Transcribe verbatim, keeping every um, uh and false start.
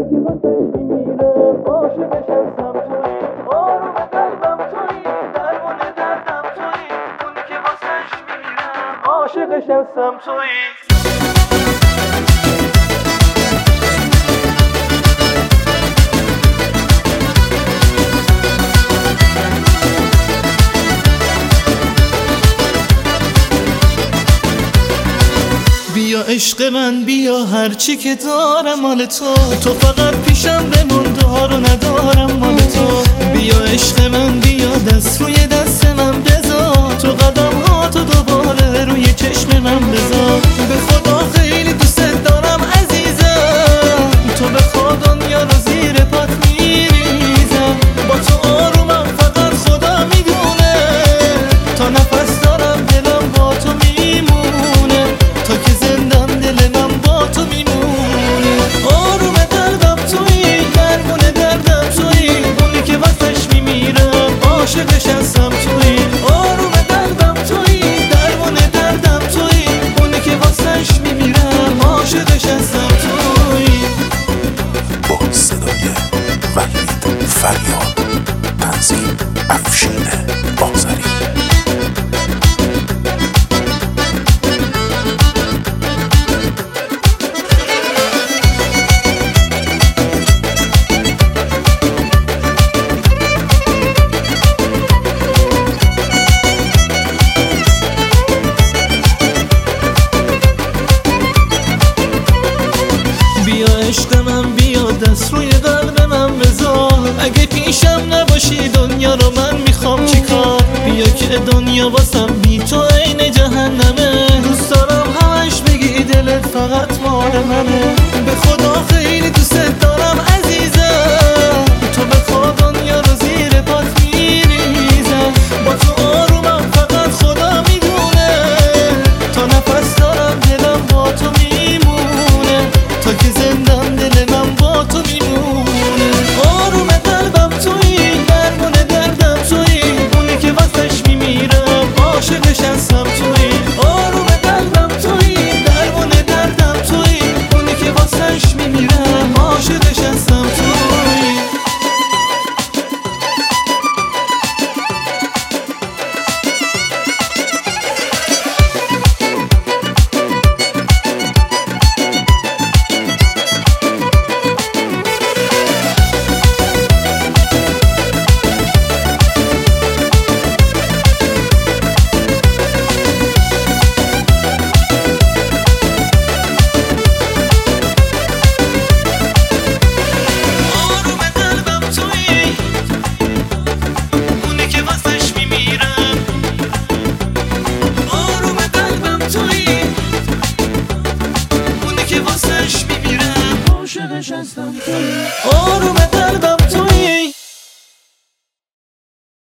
که واسش میمیرم عاشقش هستم تویی آروم قلبم تویی درمان دردم تویی اونی که واسش میمیرم عاشقش هستم تویی بیا عشق من بیا هرچی که دارم مال تو تو فقط پیشم بمون دارو ندارم مال تو بیا عشق من بیا دست روی دست من بذار تو قدم ها تو دوباره روی چشم من بذار به خدا خیلی دوست دارم عزیزم تو به خدا دنیا رو زیر پات میریزم با تو آرومم فقط خدا میدونه تا نفس دارم دلم با تو میمونه تا که زندم دل من با تو میمونه آروم قلبم تویی درمون دردم تویی اونی که واسش میمیرم عاشقش هستم تویی آروم قلبم تویی درمون دردم تویی اونی که واسش میمیرم عاشقش هستم تویی با صدای وحید فریاد تنظیم افشین آذری عشق من بیا دست روی قلب من بذار اگه پیشم نباشی دنیا رو من میخوام چیکار بیا که دنیا واسم بی تو عین جهنمه دوست دارم همش بگی دلت فقط مال منه به خدا خیلی دوست دارم عزیزم تو به خدا دنیا رو زیر پات میریزم با تو آرومم فقط خدا میدونه تا نفس دارم دلم با تو میمونه تا که زندم دل من با تو میمونه آروم قلبم تویی درمون دردم تویی اونی که واسش میمیرم عاشقش هستم تویی آروم قلبم تویی درمون دردم تویی اونی که واسش میمیرم عاشقش هستم تویی آروم